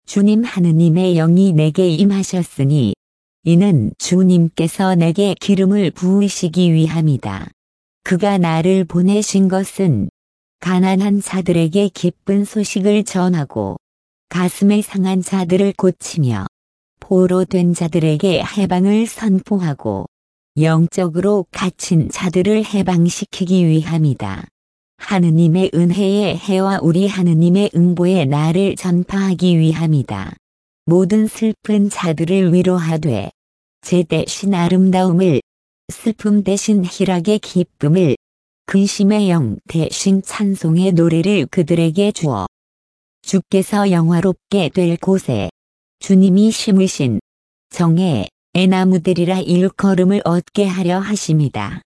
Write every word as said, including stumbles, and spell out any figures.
주님 하느님의 영이 내게 임하셨으니 이는 주님께서 내게 기름을 부으시기 위함이다. 그가 나를 보내신 것은 가난한 자들에게 기쁜 소식을 전하고 가슴에 상한 자들을 고치며 포로된 자들에게 해방을 선포하고 영적으로 갇힌 자들을 해방시키기 위함이다. 하느님의 은혜의 해와 우리 하느님의 응보의 날을 전파하기 위함이다. 모든 슬픈 자들을 위로하되 제 대신 아름다움을, 슬픔 대신 희락의 기쁨을, 근심의 영 대신 찬송의 노래를 그들에게 주어 주께서 영화롭게 될 곳에 주님이 심으신 정의 애나무들이라 일컬음을 얻게 하려 하심이다.